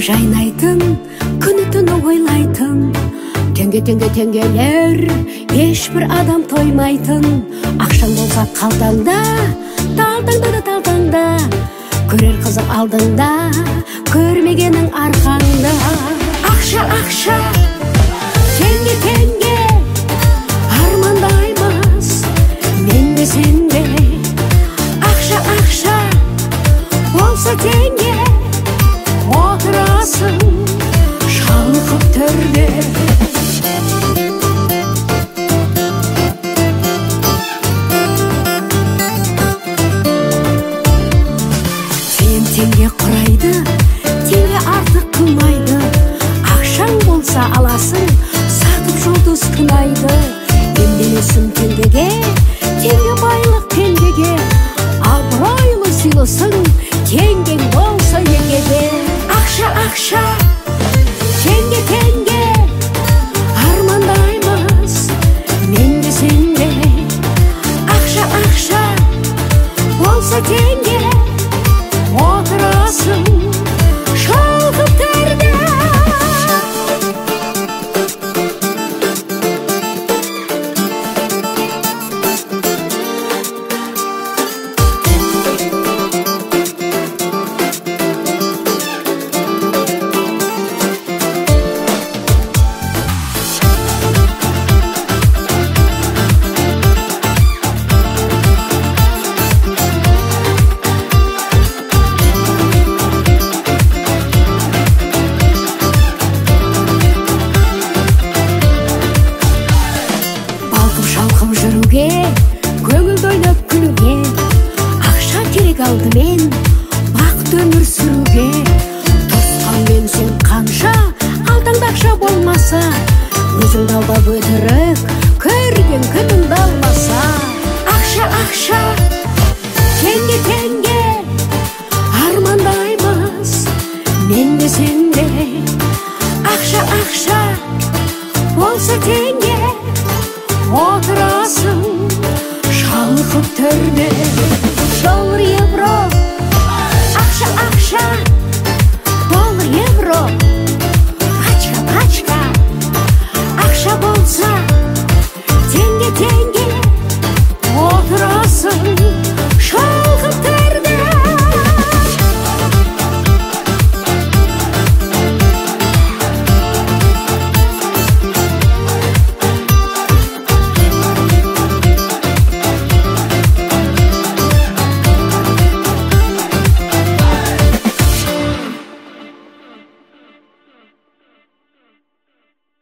жайнайтын, күні түні ойлайтын, теңгелер ешбір адам тоймайтын. Ақшаң болса қалтаңда, талтаңда, көрер қызық алдыңда, көрмегенің арқаңда. Ақша, теңге, армандаймыз мен де сен де. Ақша, болса теңге, отырасың шалқып төрде. Сен теңге құрайды, теңге артық қылмайды. Ақшаң болса аласың, сатып жұлдыз күнайды. Емделесің теңгеге, теңге байлық теңгеге. Абыройлы сыйлысың, теңгең болса егеде. Ақша, теңге, армандаймыз мен де сен де. Ақша, болса теңге, отырасың шалқып төрде. Шалқып жүруге, көңілді ойнап күлуге. Ақша керек алдымен, бақыт өмір сүруге. Тосқанмен сен қанша, алтаңда ақша болмаса, өзіңді алдап өтірік, көрген күніңді алмаса. Ақша, теңге, армандаймыз мен де сен де. Ақша, болса теңге, отырасың шалқып төрде.